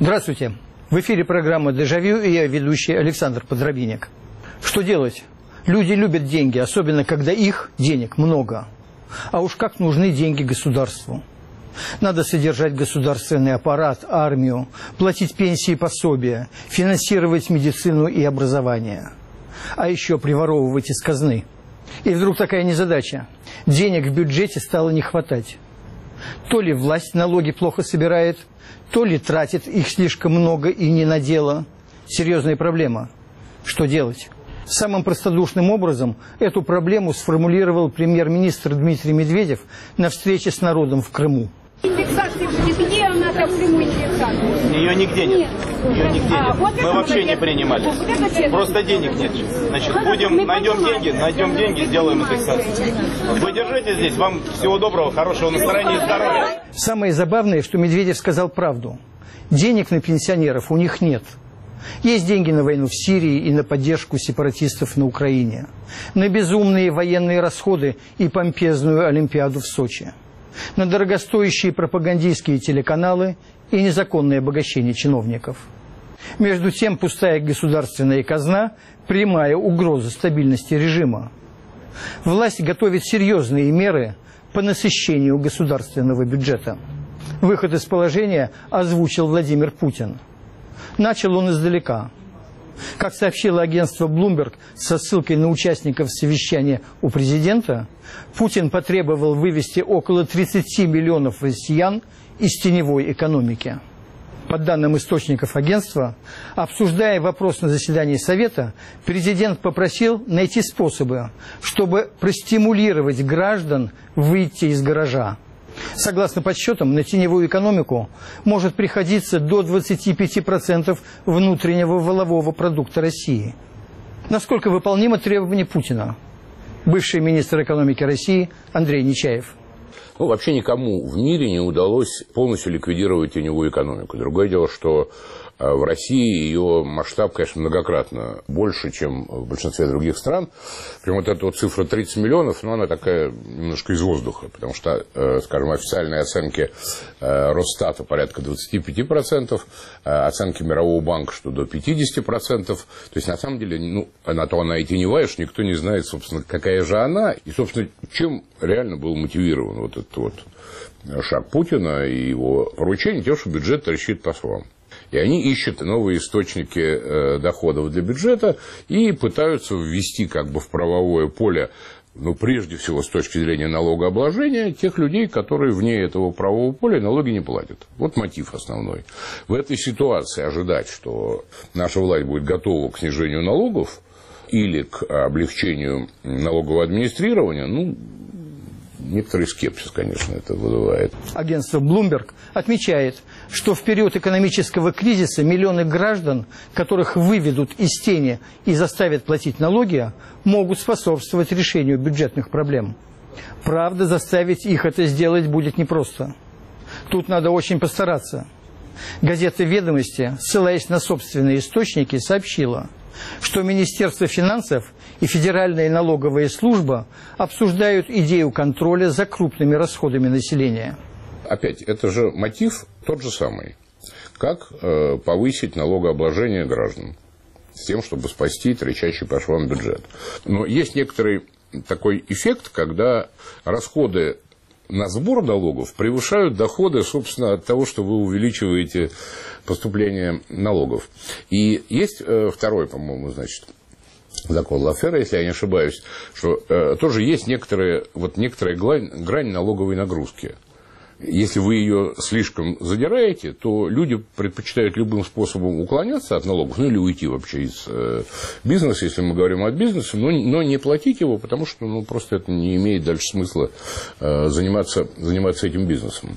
Здравствуйте. В эфире программа «Дежавю» и я ведущий Александр Подробинник. Что делать? Люди любят деньги, особенно когда их, денег, много. А уж как нужны деньги государству. Надо содержать государственный аппарат, армию, платить пенсии и пособия, финансировать медицину и образование. А еще приворовывать из казны. И вдруг такая незадача. Денег в бюджете стало не хватать. То ли власть налоги плохо собирает, то ли тратит их слишком много и не на дело. Серьезная проблема. Что делать? Самым простодушным образом эту проблему сформулировал премьер-министр Дмитрий Медведев на встрече с народом в Крыму. Индексации где она там в Крыму индексация? Ее нигде нет. Ее нигде нет. Вот мы вообще не принимали. Просто денег нет. Значит, найдем деньги, сделаем индексацию. Вы держите здесь. Вам всего доброго, хорошего настроения и здоровья. Самое забавное, что Медведев сказал правду. Денег на пенсионеров у них нет. Есть деньги на войну в Сирии и на поддержку сепаратистов на Украине. На безумные военные расходы и помпезную Олимпиаду в Сочи. На дорогостоящие пропагандистские телеканалы и незаконное обогащение чиновников. Между тем, пустая государственная казна – прямая угроза стабильности режима. Власть готовит серьезные меры по насыщению государственного бюджета. Выход из положения озвучил Владимир Путин. Начал он издалека. Как сообщило агентство Bloomberg со ссылкой на участников совещания у президента, Путин потребовал вывести около 30 миллионов россиян из теневой экономики. По данным источников агентства, обсуждая вопрос на заседании Совета, президент попросил найти способы, чтобы простимулировать граждан выйти из гаража. Согласно подсчетам, на теневую экономику может приходиться до 25% внутреннего валового продукта России. Насколько выполнимо требование Путина? Бывший министр экономики России Андрей Нечаев. Вообще никому в мире не удалось полностью ликвидировать теневую экономику. Другое дело, что в России ее масштаб, конечно, многократно больше, чем в большинстве других стран. Прям вот эта вот цифра 30 миллионов, но она такая немножко из воздуха, потому что, скажем, официальные оценки Росстата порядка 25%, оценки Мирового банка, что до 50%. То есть, на самом деле, на то она и теневая, что никто не знает, собственно, какая же она. И, собственно, чем реально был мотивирован вот этот вот шаг Путина и его поручение, тем, что бюджет трещит по швам. И они ищут новые источники доходов для бюджета и пытаются ввести как бы в правовое поле, прежде всего с точки зрения налогообложения, тех людей, которые вне этого правового поля налоги не платят. Вот мотив основной. В этой ситуации ожидать, что наша власть будет готова к снижению налогов или к облегчению налогового администрирования, некоторый скепсис, конечно, это вызывает. Агентство Bloomberg отмечает, что в период экономического кризиса миллионы граждан, которых выведут из тени и заставят платить налоги, могут способствовать решению бюджетных проблем. Правда, заставить их это сделать будет непросто. Тут надо очень постараться. Газета «Ведомости», ссылаясь на собственные источники, сообщила, что Министерство финансов и Федеральная налоговая служба обсуждают идею контроля за крупными расходами населения. Опять, это же мотив тот же самый. Как повысить налогообложение граждан с тем, чтобы спасти трещащий по швам бюджет. Но есть некоторый такой эффект, когда расходы на сбор налогов превышают доходы, собственно, от того, что вы увеличиваете поступление налогов. И есть второй, по-моему, закон Лафера, если я не ошибаюсь, что тоже есть некоторая грань налоговой нагрузки. Если вы ее слишком задираете, то люди предпочитают любым способом уклоняться от налогов, или уйти вообще из бизнеса, если мы говорим о бизнесе, но не платить его, потому что просто это не имеет дальше смысла заниматься этим бизнесом.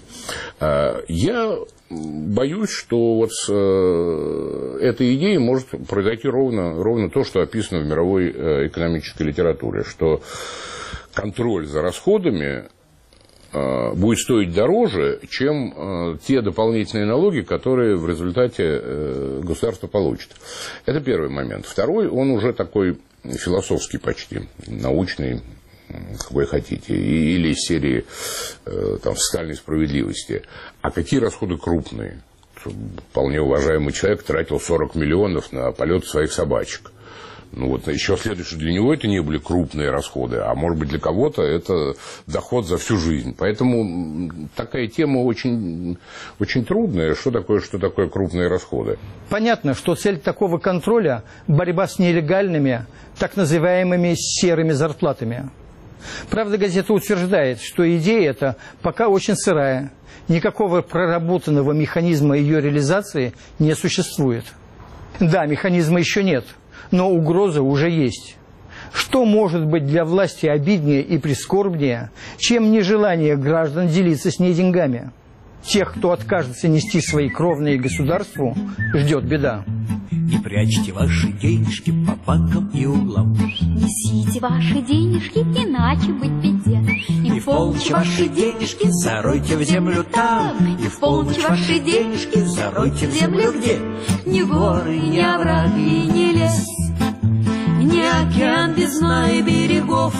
Я боюсь, что вот с этой идеей может произойти ровно то, что описано в мировой экономической литературе, что контроль за расходами будет стоить дороже, чем те дополнительные налоги, которые в результате государство получит. Это первый момент. Второй, он уже такой философский почти, научный, какой хотите, или из серии социальной справедливости. А какие расходы крупные? вполне уважаемый человек тратил 40 миллионов на полет своих собачек. Ну вот еще следует, что для него это не были крупные расходы, а может быть для кого-то это доход за всю жизнь. Поэтому такая тема очень, очень трудная. Что такое крупные расходы? Понятно, что цель такого контроля – борьба с нелегальными, так называемыми серыми зарплатами. Правда, газета утверждает, что идея эта пока очень сырая. Никакого проработанного механизма ее реализации не существует. Да, механизма еще нет, но угроза уже есть. Что может быть для власти обиднее и прискорбнее, чем нежелание граждан делиться с ней деньгами? Тех, кто откажется нести свои кровные государству, ждет беда. Не прячьте ваши денежки по банкам и углам. Несите ваши денежки, иначе быть беде. И в полночь ваши денежки заройте в землю там. И в полночь ваши денежки заройте в землю где? Ни горы, ни овраги, ни лес, ни океан без дна и берегов.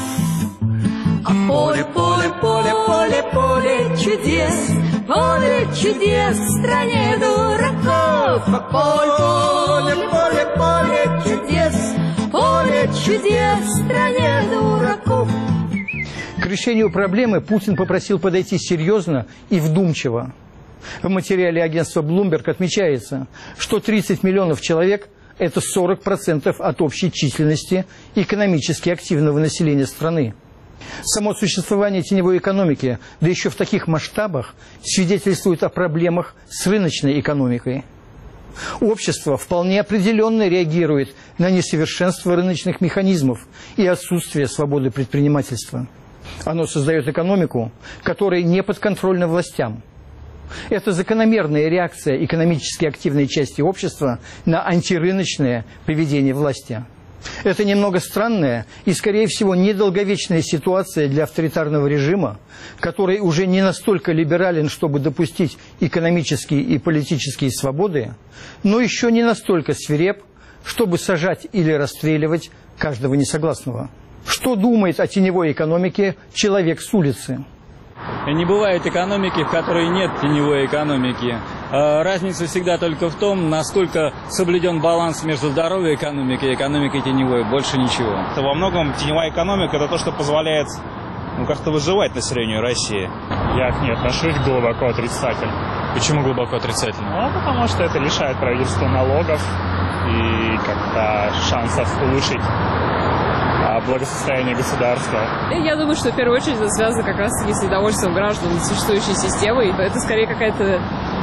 А поле, поле, поле, поле, поле чудес, поле чудес в стране дураков. А поле, поле, поле чудес, поле чудес в стране дураков. К решению проблемы Путин попросил подойти серьезно и вдумчиво. В материале агентства Bloomberg отмечается, что 30 миллионов человек – это 40% от общей численности экономически активного населения страны. Само существование теневой экономики, да еще в таких масштабах, свидетельствует о проблемах с рыночной экономикой. Общество вполне определенно реагирует на несовершенство рыночных механизмов и отсутствие свободы предпринимательства. Оно создает экономику, которая не подконтрольна властям. Это закономерная реакция экономически активной части общества на антирыночное поведение власти. Это немного странная и, скорее всего, недолговечная ситуация для авторитарного режима, который уже не настолько либерален, чтобы допустить экономические и политические свободы, но еще не настолько свиреп, чтобы сажать или расстреливать каждого несогласного. Что думает о теневой экономике человек с улицы? Не бывает экономики, в которой нет теневой экономики. Разница всегда только в том, насколько соблюден баланс между здоровой экономикой и экономикой теневой. Больше ничего. Во многом теневая экономика – это то, что позволяет как-то выживать населению России. Я к ней отношусь глубоко отрицательно. Почему глубоко отрицательно? Ну, потому что это лишает правительства налогов и как-то шансов улучшить благосостояние государства. Я думаю, что в первую очередь это связано как раз-таки с недовольством граждан существующей системой. Это скорее какая-то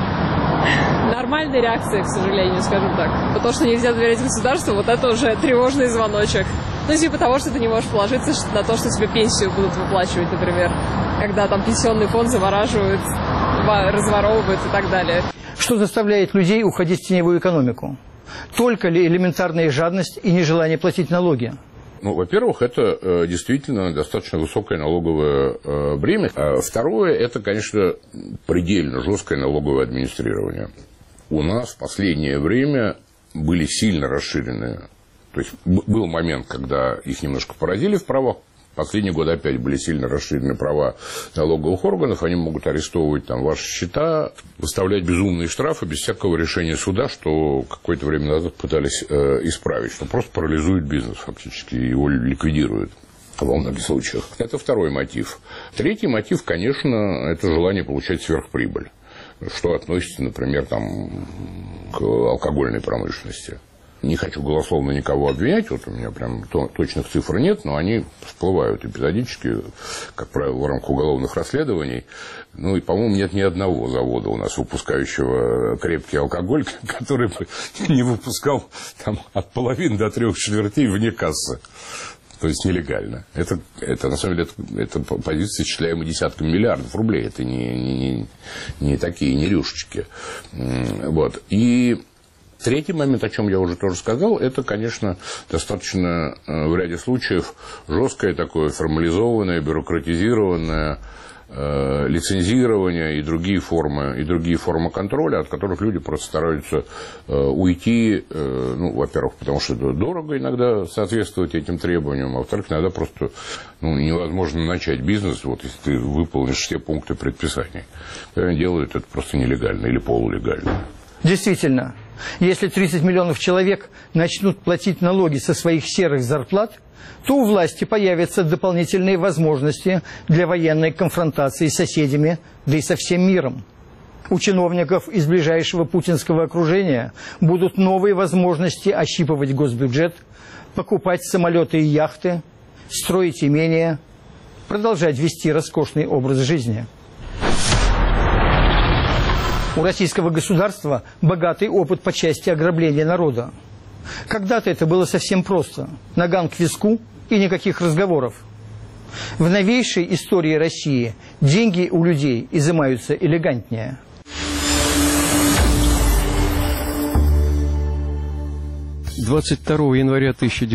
нормальная реакция, к сожалению, скажем так. Потому что нельзя доверять государству, вот это уже тревожный звоночек. Ну, типа того, что ты не можешь положиться на то, что тебе пенсию будут выплачивать, например. Когда там пенсионный фонд завораживают, разворовывают и так далее. Что заставляет людей уходить в теневую экономику? Только ли элементарная жадность и нежелание платить налоги? Ну, во-первых, это действительно достаточно высокое налоговое бремя. А второе, это, конечно, предельно жесткое налоговое администрирование. У нас в последнее время были сильно расширены. То есть был момент, когда их немножко поразили в правах. Последние годы опять были сильно расширены права налоговых органов. Они могут арестовывать там ваши счета, выставлять безумные штрафы без всякого решения суда, что какое-то время назад пытались исправить, что просто парализует бизнес фактически, его ликвидирует во многих случаях. Это второй мотив. Третий мотив, конечно, это желание получать сверхприбыль, что относится, например, там, к алкогольной промышленности. Не хочу голословно никого обвинять, вот у меня прям точных цифр нет, но они всплывают эпизодически, как правило, в рамках уголовных расследований. Ну и, по-моему, нет ни одного завода у нас, выпускающего крепкий алкоголь, который бы не выпускал там, от половины до 3/4 вне кассы. То есть нелегально. Это на самом деле, это позиции, исчисляемые десятками миллиардов рублей. Это не такие нерюшечки. Вот. И третий момент, о чем я уже тоже сказал, это, конечно, достаточно в ряде случаев жесткое такое формализованное, бюрократизированное лицензирование и другие формы контроля, от которых люди просто стараются уйти, ну, во-первых, потому что дорого иногда соответствовать этим требованиям, а во-вторых, иногда просто невозможно начать бизнес, вот, если ты выполнишь все пункты предписаний. Делают это просто нелегально или полулегально. Действительно, если 30 миллионов человек начнут платить налоги со своих серых зарплат, то у власти появятся дополнительные возможности для военной конфронтации с соседями, да и со всем миром. У чиновников из ближайшего путинского окружения будут новые возможности ощипывать госбюджет, покупать самолеты и яхты, строить имения, продолжать вести роскошный образ жизни. У российского государства богатый опыт по части ограбления народа. Когда-то это было совсем просто. Наган к виску и никаких разговоров. В новейшей истории России деньги у людей изымаются элегантнее. 22 января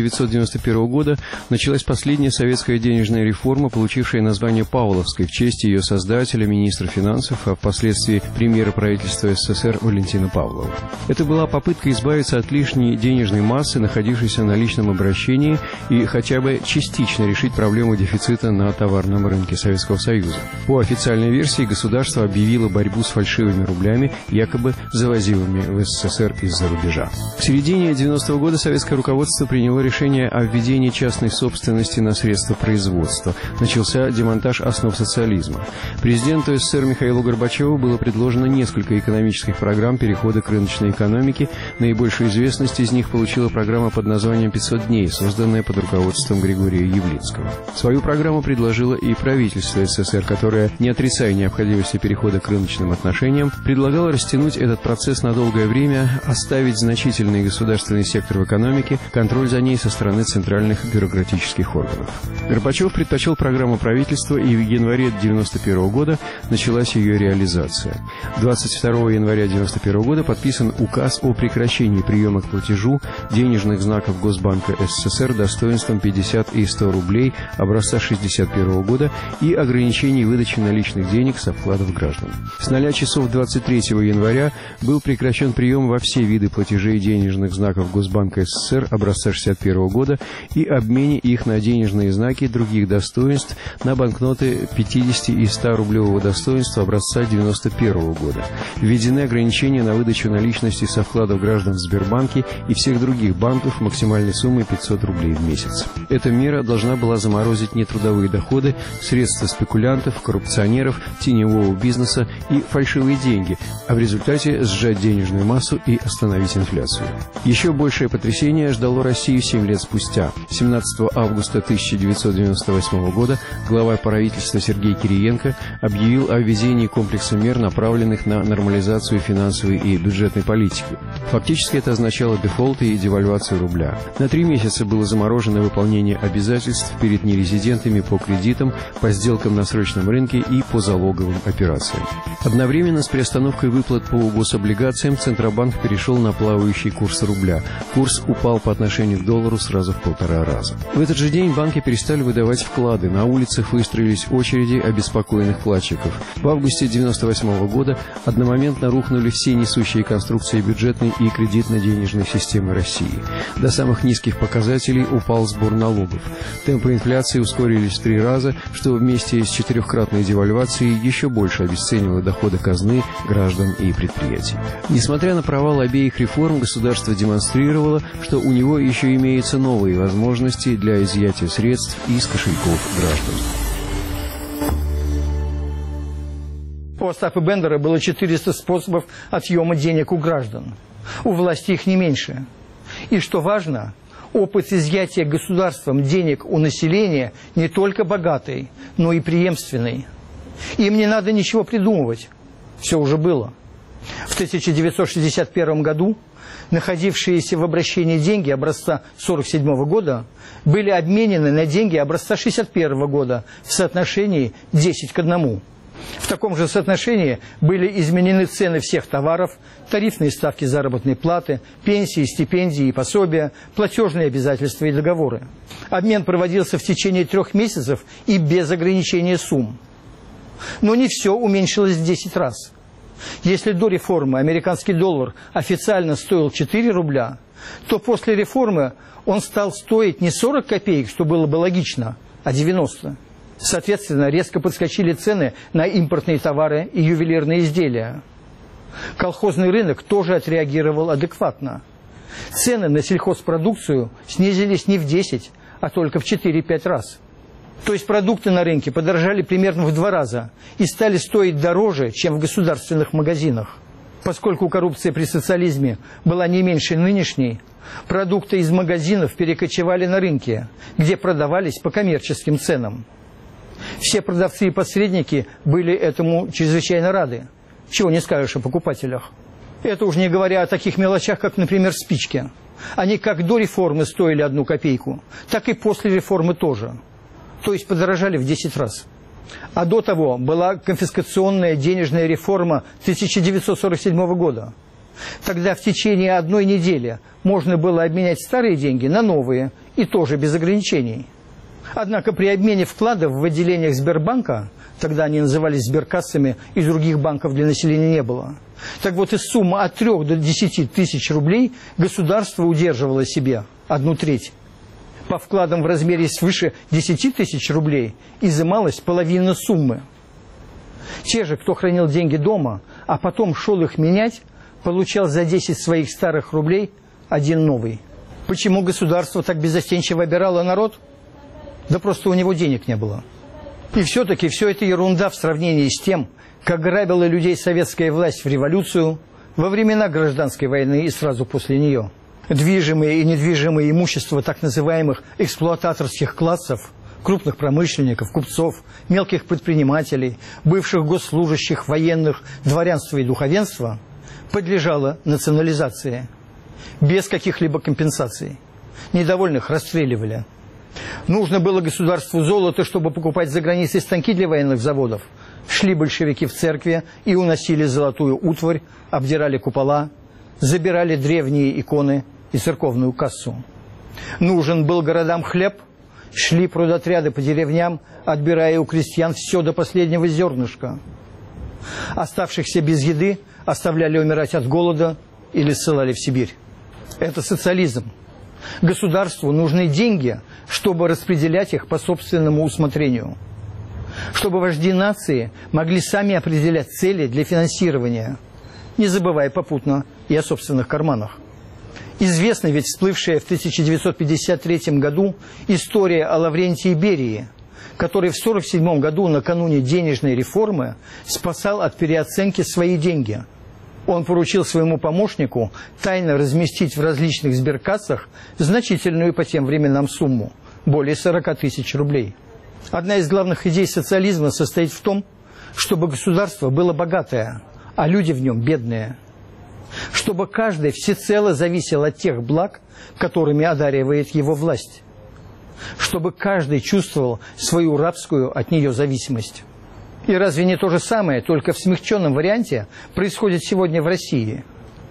1991 года началась последняя советская денежная реформа, получившая название Павловской в честь ее создателя, министра финансов, а впоследствии премьера правительства СССР Валентина Павлова. Это была попытка избавиться от лишней денежной массы, находившейся на личном обращении, и хотя бы частично решить проблему дефицита на товарном рынке Советского Союза. По официальной версии, государство объявило борьбу с фальшивыми рублями, якобы завозимыми в СССР из-за рубежа. В середине 90-го года советское руководство приняло решение о введении частной собственности на средства производства. Начался демонтаж основ социализма. Президенту СССР Михаилу Горбачеву было предложено несколько экономических программ перехода к рыночной экономике. Наибольшую известность из них получила программа под названием «500 дней», созданная под руководством Григория Явлинского. Свою программу предложило и правительство СССР, которое, не отрицая необходимости перехода к рыночным отношениям, предлагало растянуть этот процесс на долгое время, оставить значительный государственный сектор в экономике, контроль за ней со стороны центральных бюрократических органов. Горбачев предпочел программу правительства, и в январе 1991 года началась ее реализация. 22 января 1991 года подписан указ о прекращении приема к платежу денежных знаков Госбанка СССР достоинством 50 и 100 рублей образца 1961 года и ограничении выдачи наличных денег со вкладов граждан. С 0 часов 23 января был прекращен прием во все виды платежей денежных знаков Госбанка СССР образца 1961 года и обмене их на денежные знаки других достоинств на банкноты 50 и 100 рублевого достоинства образца 1991 года. Введены ограничения на выдачу наличности со вкладов граждан в Сбербанке и всех других банков максимальной суммой 500 рублей в месяц. Эта мера должна была заморозить нетрудовые доходы, средства спекулянтов, коррупционеров, теневого бизнеса и фальшивые деньги, а в результате сжать денежную массу и остановить инфляцию. Еще большее потрясение ждало Россию 7 лет спустя. 17 августа 1998 года глава правительства Сергей Кириенко объявил о введении комплекса мер, направленных на нормализацию финансовой и бюджетной политики. Фактически это означало дефолт и девальвацию рубля. На 3 месяца было заморожено выполнение обязательств перед нерезидентами по кредитам, по сделкам на срочном рынке и по залоговым операциям. Одновременно с приостановкой выплат по гособлигациям Центробанк перешел на плавающий курс рубля. Курс упал по отношению к доллару сразу в 1,5 раза. В этот же день банки перестали выдавать вклады. На улицах выстроились очереди обеспокоенных вкладчиков. В августе 1998 года одномоментно рухнули все несущие конструкции бюджетной и кредитно-денежной системы России. До самых низких показателей упал сбор налогов. Темпы инфляции ускорились в 3 раза, что вместе с 4-кратной девальвацией еще больше обесценило доходы казны, граждан и предприятий. Несмотря на провал обеих реформ, государство демонстрировало, что у него еще имеются новые возможности для изъятия средств из кошельков граждан. У Остапа Бендера было 400 способов отъема денег у граждан. У власти их не меньше. И что важно, опыт изъятия государством денег у населения не только богатый, но и преемственный. Им не надо ничего придумывать. Все уже было. В 1961 году находившиеся в обращении деньги образца 1947 года были обменены на деньги образца 1961 года в соотношении 10 к 1. В таком же соотношении были изменены цены всех товаров, тарифные ставки заработной платы, пенсии, стипендии и пособия, платежные обязательства и договоры. Обмен проводился в течение 3 месяцев и без ограничения сумм. Но не все уменьшилось в 10 раз. Если до реформы американский доллар официально стоил 4 рубля, то после реформы он стал стоить не 40 копеек, что было бы логично, а 90. Соответственно, резко подскочили цены на импортные товары и ювелирные изделия. Колхозный рынок тоже отреагировал адекватно. Цены на сельхозпродукцию снизились не в 10, а только в 4-5 раз. То есть продукты на рынке подорожали примерно в 2 раза и стали стоить дороже, чем в государственных магазинах. Поскольку коррупция при социализме была не меньше нынешней, продукты из магазинов перекочевали на рынки, где продавались по коммерческим ценам. Все продавцы и посредники были этому чрезвычайно рады. Чего не скажешь о покупателях. Это уж не говоря о таких мелочах, как, например, спички. Они как до реформы стоили 1 копейку, так и после реформы тоже. То есть подорожали в 10 раз. А до того была конфискационная денежная реформа 1947 года. Тогда в течение 1 недели можно было обменять старые деньги на новые, и тоже без ограничений. Однако при обмене вкладов в отделениях Сбербанка, тогда они назывались сберкассами, и других банков для населения не было, так вот из суммы от 3 до 10 тысяч рублей государство удерживало себе 1/3. По вкладам в размере свыше 10 тысяч рублей изымалась половина суммы. Те же, кто хранил деньги дома, а потом шел их менять, получал за 10 своих старых рублей 1 новый. Почему государство так беззастенчиво обирало народ? Да просто у него денег не было. И все-таки все это ерунда в сравнении с тем, как грабила людей советская власть в революцию, во времена гражданской войны и сразу после нее. Движимое и недвижимое имущество так называемых эксплуататорских классов, крупных промышленников, купцов, мелких предпринимателей, бывших госслужащих, военных, дворянства и духовенства подлежало национализации, без каких-либо компенсаций. Недовольных расстреливали. Нужно было государству золото, чтобы покупать за границей станки для военных заводов. Шли большевики в церкви и уносили золотую утварь, обдирали купола, забирали древние иконы и церковную кассу. Нужен был городам хлеб, шли продотряды по деревням, отбирая у крестьян все до последнего зернышка. Оставшихся без еды оставляли умирать от голода или ссылали в Сибирь. Это социализм. Государству нужны деньги, чтобы распределять их по собственному усмотрению. Чтобы вожди нации могли сами определять цели для финансирования, не забывая попутно и о собственных карманах. Известна ведь всплывшая в 1953 году история о Лаврентии Берии, который в 1947 году накануне денежной реформы спасал от переоценки свои деньги. Он поручил своему помощнику тайно разместить в различных сберкассах значительную по тем временам сумму – более 40 тысяч рублей. Одна из главных идей социализма состоит в том, чтобы государство было богатое, а люди в нем бедные. Чтобы каждый всецело зависел от тех благ, которыми одаривает его власть. Чтобы каждый чувствовал свою рабскую от нее зависимость. И разве не то же самое, только в смягченном варианте, происходит сегодня в России?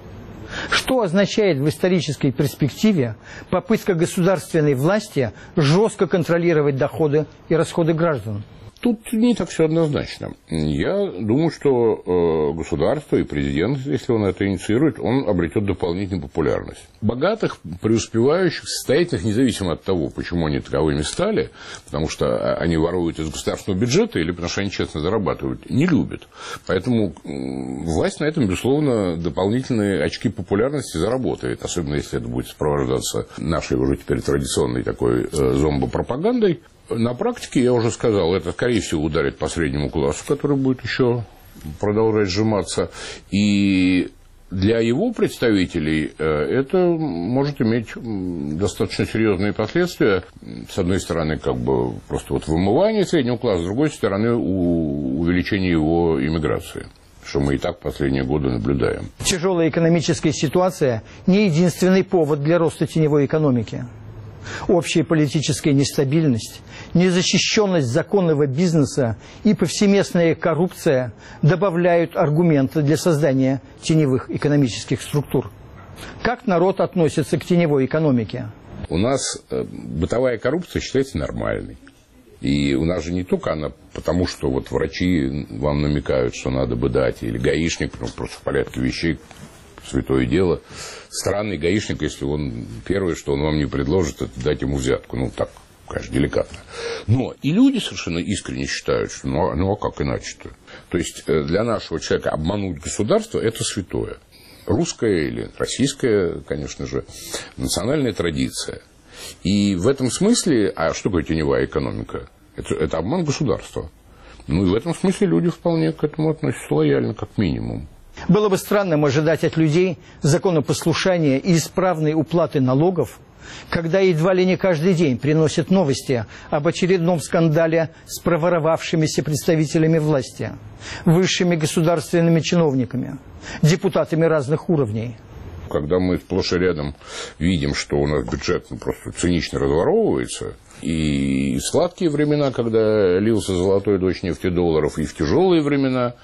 Что означает в исторической перспективе попытка государственной власти жестко контролировать доходы и расходы граждан? Тут не так все однозначно. Я думаю, что государство и президент, если он это инициирует, он обретет дополнительную популярность. Богатых, преуспевающих, состоятельных, независимо от того, почему они таковыми стали, потому что они воруют из государственного бюджета или потому что они честно зарабатывают, не любят. Поэтому власть на этом, безусловно, дополнительные очки популярности заработает, особенно если это будет сопровождаться нашей уже теперь традиционной такой зомбопропагандой. На практике, я уже сказал, это, скорее всего, ударит по среднему классу, который будет еще продолжать сжиматься. И для его представителей это может иметь достаточно серьезные последствия. С одной стороны, как бы просто вот вымывание среднего класса, с другой стороны, увеличение его иммиграции, что мы и так последние годы наблюдаем. Тяжелая экономическая ситуация не единственный повод для роста теневой экономики. Общая политическая нестабильность, незащищенность законного бизнеса и повсеместная коррупция добавляют аргументы для создания теневых экономических структур. Как народ относится к теневой экономике? У нас бытовая коррупция считается нормальной. И у нас же не только она, потому что вот врачи вам намекают, что надо бы дать, или гаишник, ну, просто в порядке вещей, святое дело. Странный гаишник, если он первое, что он вам не предложит, это дать ему взятку. Ну, так, конечно, деликатно. Но и люди совершенно искренне считают, что ну а как иначе-то? То есть для нашего человека обмануть государство – это святое. Русская или российская, конечно же, национальная традиция. И в этом смысле, а что такое теневая экономика? Это обман государства. Ну и в этом смысле люди вполне к этому относятся лояльно, как минимум. Было бы странным ожидать от людей законопослушания и исправной уплаты налогов, когда едва ли не каждый день приносят новости об очередном скандале с проворовавшимися представителями власти, высшими государственными чиновниками, депутатами разных уровней. Когда мы сплошь и рядом видим, что у нас бюджет просто цинично разворовывается, и в сладкие времена, когда лился золотой дождь нефтедолларов, и в тяжелые времена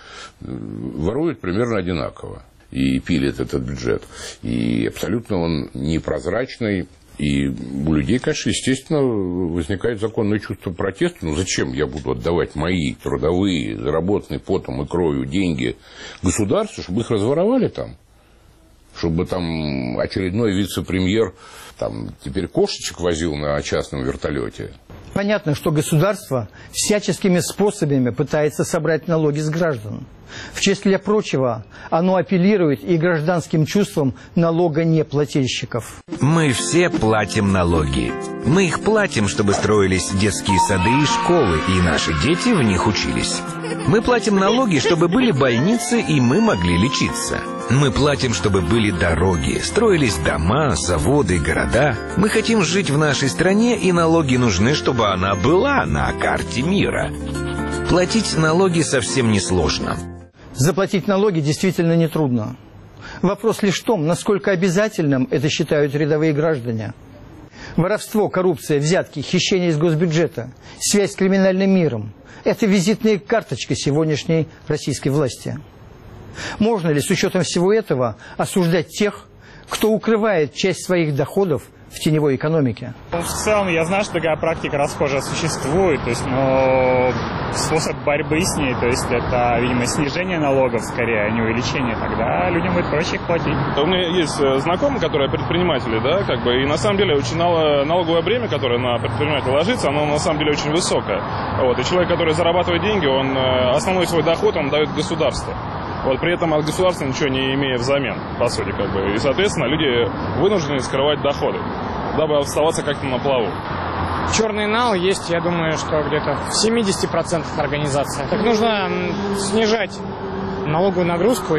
воруют примерно одинаково и пилят этот бюджет. И абсолютно он непрозрачный. И у людей, конечно, естественно, возникает законное чувство протеста. Ну, зачем я буду отдавать мои трудовые, заработанные потом и кровью деньги государству, чтобы их разворовали там? Чтобы там очередной вице-премьер там теперь кошечек возил на частном вертолете. Понятно, что государство всяческими способами пытается собрать налоги с граждан. В числе прочего, оно апеллирует и гражданским чувствам налогонеплательщиков. Мы все платим налоги. Мы их платим, чтобы строились детские сады и школы, и наши дети в них учились. Мы платим налоги, чтобы были больницы, и мы могли лечиться. Мы платим, чтобы были дороги, строились дома, заводы, города. Мы хотим жить в нашей стране, и налоги нужны, чтобы она была на карте мира. Платить налоги совсем несложно. Заплатить налоги действительно нетрудно. Вопрос лишь в том, насколько обязательным это считают рядовые граждане. Воровство, коррупция, взятки, хищение из госбюджета, связь с криминальным миром – это визитная карточка сегодняшней российской власти. Можно ли с учетом всего этого осуждать тех, кто укрывает часть своих доходов в теневой экономике? В целом, я знаю, что такая практика расхожая существует, то есть, но способ борьбы с ней, то есть, это, видимо, снижение налогов скорее, а не увеличение, тогда людям будет проще их платить. У меня есть знакомые, которые предприниматели, да, как бы, и на самом деле очень налоговое бремя, которое на предпринимателя ложится, оно на самом деле очень высокое. Вот, и человек, который зарабатывает деньги, он основной свой доход он дает государству. Вот, при этом от государства ничего не имея взамен, по сути, как бы. И, соответственно, люди вынуждены скрывать доходы, дабы оставаться как-то на плаву. Черный нал есть, я думаю, что где-то в 70% организации. Так нужно снижать налоговую нагрузку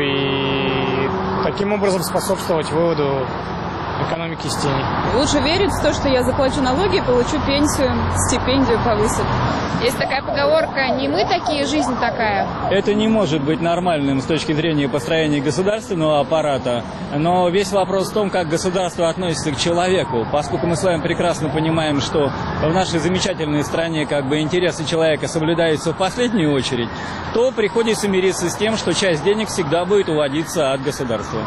и таким образом способствовать выводу экономики из тени. Лучше верить в то, что я заплачу налоги, получу пенсию, стипендию повысят. Есть такая поговорка: не мы такие, жизнь такая. Это не может быть нормальным с точки зрения построения государственного аппарата, но весь вопрос в том, как государство относится к человеку. Поскольку мы с вами прекрасно понимаем, что в нашей замечательной стране как бы интересы человека соблюдаются в последнюю очередь, то приходится мириться с тем, что часть денег всегда будет уводиться от государства.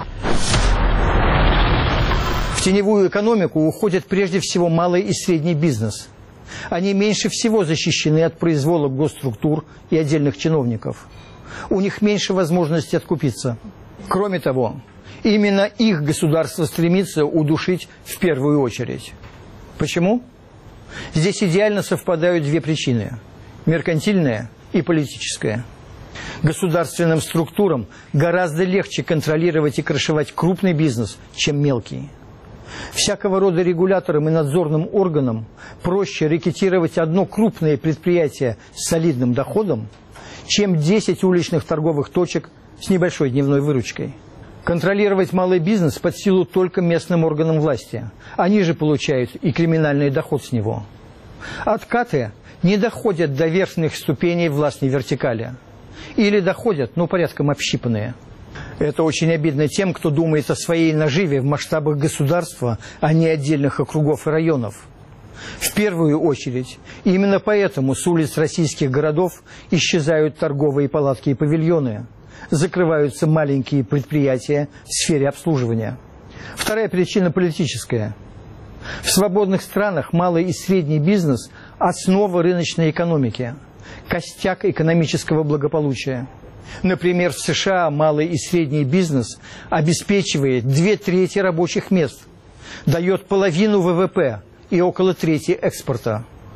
В теневую экономику уходит прежде всего малый и средний бизнес. Они меньше всего защищены от произвола госструктур и отдельных чиновников. У них меньше возможности откупиться. Кроме того, именно их государство стремится удушить в первую очередь. Почему? Здесь идеально совпадают две причины – меркантильная и политическая. Государственным структурам гораздо легче контролировать и крышевать крупный бизнес, чем мелкий. Всякого рода регуляторам и надзорным органам проще рекетировать одно крупное предприятие с солидным доходом, чем 10 уличных торговых точек с небольшой дневной выручкой. Контролировать малый бизнес под силу только местным органам власти. Они же получают и криминальный доход с него. Откаты не доходят до верхних ступеней властной вертикали. Или доходят, но порядком общипанные. Это очень обидно тем, кто думает о своей наживе в масштабах государства, а не отдельных округов и районов. В первую очередь, именно поэтому с улиц российских городов исчезают торговые палатки и павильоны, закрываются маленькие предприятия в сфере обслуживания. Вторая причина политическая. В свободных странах малый и средний бизнес – основа рыночной экономики, костяк экономического благополучия. Например, в США малый и средний бизнес обеспечивает 2/3 рабочих мест, дает половину ВВП и около трети экспорта.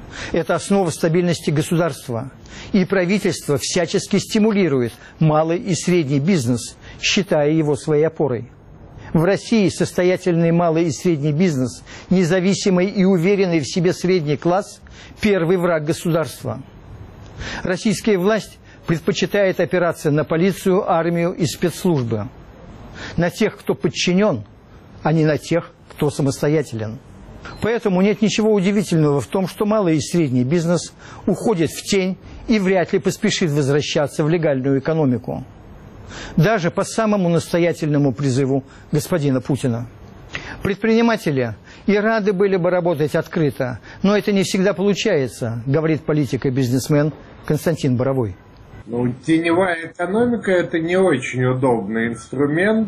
Это основа стабильности государства. И правительство всячески стимулирует малый и средний бизнес, считая его своей опорой. В России состоятельный малый и средний бизнес, независимый и уверенный в себе средний класс – первый враг государства. Российская власть предпочитает опираться на полицию, армию и спецслужбы. На тех, кто подчинен, а не на тех, кто самостоятелен. Поэтому нет ничего удивительного в том, что малый и средний бизнес уходит в тень и вряд ли поспешит возвращаться в легальную экономику. Даже по самому настоятельному призыву господина Путина. Предприниматели и рады были бы работать открыто, но это не всегда получается, говорит политик и бизнесмен Константин Боровой. Теневая экономика – это не очень удобный инструмент.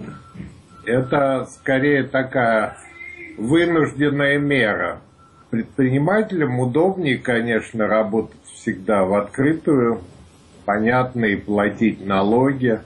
Это скорее такая вынужденная мера. Предпринимателям удобнее, конечно, работать всегда в открытую, понятно, и платить налоги.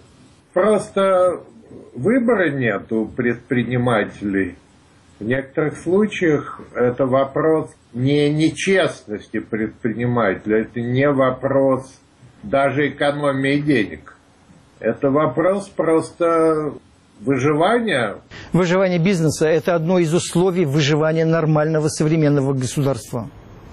Просто выбора нет у предпринимателей. В некоторых случаях это вопрос не нечестности предпринимателя, это не вопрос даже экономии денег. Это вопрос просто выживания. Выживание бизнеса – это одно из условий выживания нормального современного государства.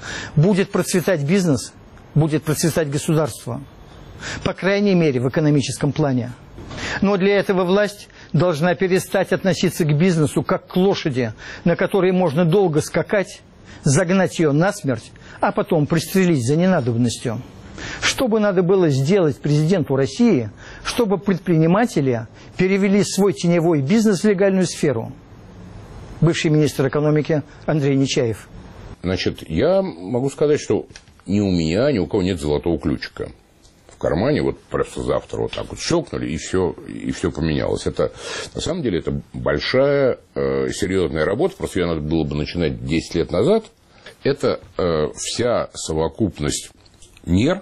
Будет процветать бизнес, будет процветать государство. По крайней мере, в экономическом плане. Но для этого власть должна перестать относиться к бизнесу как к лошади, на которой можно долго скакать, загнать ее насмерть, а потом пристрелить за ненадобностью. Что бы надо было сделать президенту России, чтобы предприниматели перевели свой теневой бизнес в легальную сферу? Бывший министр экономики Андрей Нечаев. Значит, я могу сказать, что ни у меня, ни у кого нет золотого ключика в кармане. Вот просто завтра вот так вот щелкнули, и все поменялось. Это, на самом деле, это большая, серьезная работа. Просто ее надо было бы начинать 10 лет назад. Это вся совокупность мер,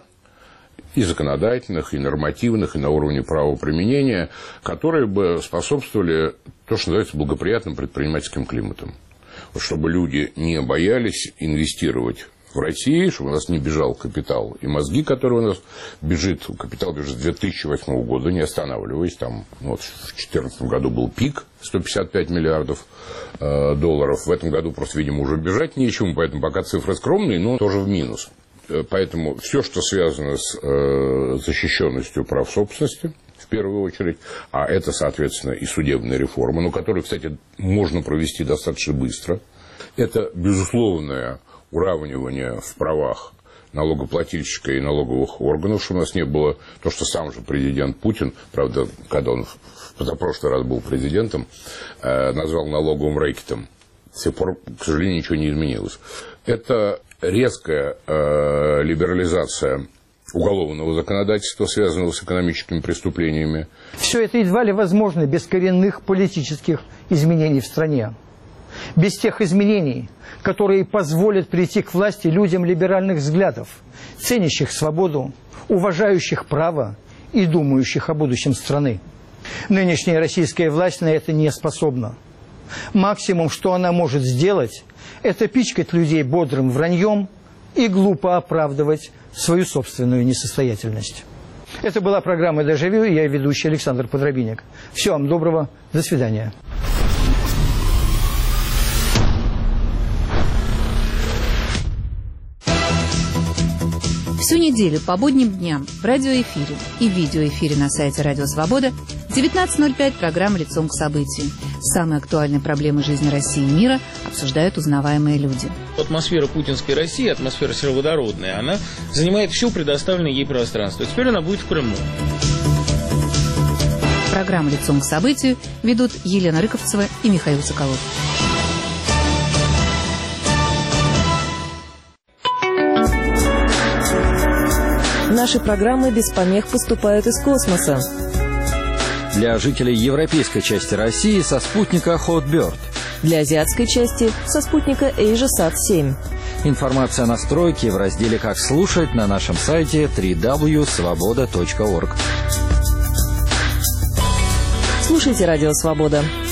и законодательных, и нормативных, и на уровне правоприменения, которые бы способствовали то, что называется благоприятным предпринимательским климатом. Вот чтобы люди не боялись инвестировать в Россию, чтобы у нас не бежал капитал и мозги, которые у нас бежит. Капитал бежит с 2008 года, не останавливаясь. Там, вот, в 2014 году был пик 155 миллиардов долларов. В этом году просто, видимо, уже бежать нечему, поэтому пока цифры скромные, но тоже в минус. Поэтому все, что связано с защищенностью прав собственности, в первую очередь, а это, соответственно, и судебная реформа, но которую, кстати, можно провести достаточно быстро, это безусловное уравнивание в правах налогоплательщика и налоговых органов, чтобы у нас не было то, что сам же президент Путин, правда, когда он в позапрошлый раз был президентом, назвал налоговым рэкетом. С тех пор, к сожалению, ничего не изменилось. Это резкая либерализация уголовного законодательства, связанного с экономическими преступлениями. Все это едва ли возможно без коренных политических изменений в стране. Без тех изменений, которые позволят прийти к власти людям либеральных взглядов, ценящих свободу, уважающих право и думающих о будущем страны. Нынешняя российская власть на это не способна. Максимум, что она может сделать, это пичкать людей бодрым враньем и глупо оправдывать свою собственную несостоятельность. Это была программа «Дежавю», и я ведущий Александр Подробинник. Всего вам доброго, до свидания. Всю неделю по будним дням в радиоэфире и видеоэфире на сайте Радио Свобода в 19:05 программа «Лицом к событию». Самые актуальные проблемы жизни России и мира обсуждают узнаваемые люди. Атмосфера путинской России, атмосфера сероводородная, она занимает все предоставленное ей пространство. Теперь она будет в Крыму. Программу «Лицом к событию» ведут Елена Рыковцева и Михаил Соколов. Наши программы без помех поступают из космоса. Для жителей европейской части России со спутника Hotbird. Для азиатской части со спутника AsiaSat-7. Информация о настройке в разделе «Как слушать» на нашем сайте www.svoboda.org. Слушайте «Радио Свобода».